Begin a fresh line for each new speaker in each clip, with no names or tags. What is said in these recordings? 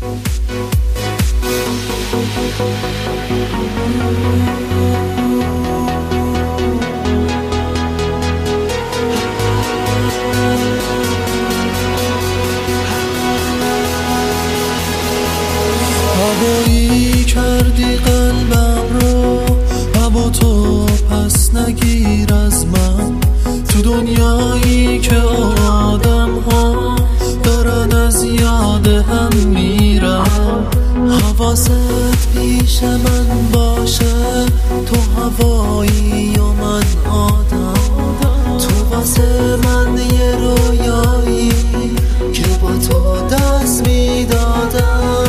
هوایی کردی قلبم رو، اما تو پس نگیر از من. تو دنیایی که آدم ها دارن از یاد هم میرن، حواست پیش من باشه. تو هوایی و من آدم، تو واسه من یه رویایی که با تو دست میدادم.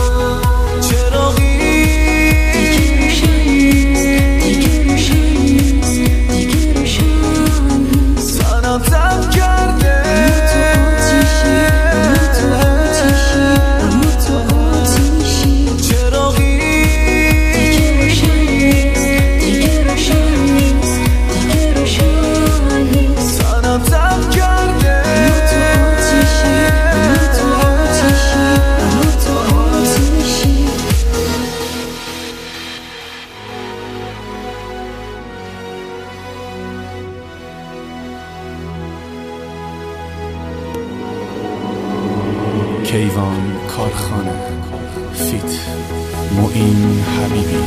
کیوان کارخانه فیت معین حبیبی.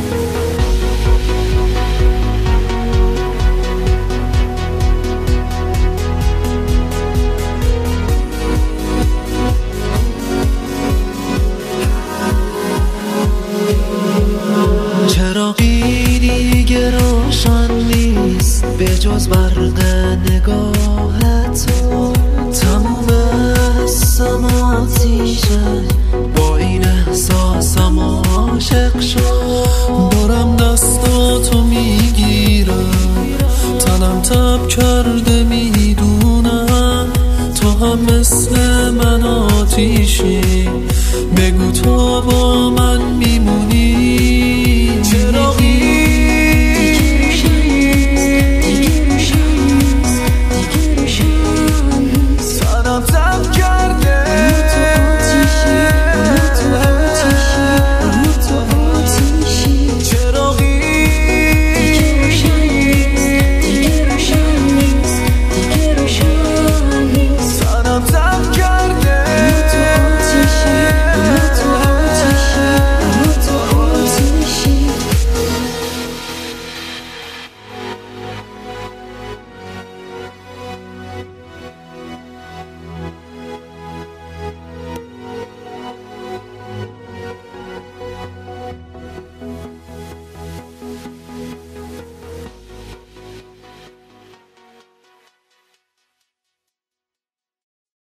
چراغی دیگه روشن نیست به جز برق نگاه تو. تموم حسم آتیشه، با این احساسم عاشق شد. دارم دستاتو میگیرم، تنم تب کرده میدونم. تو هم مثل من آتیشی، بگو تو با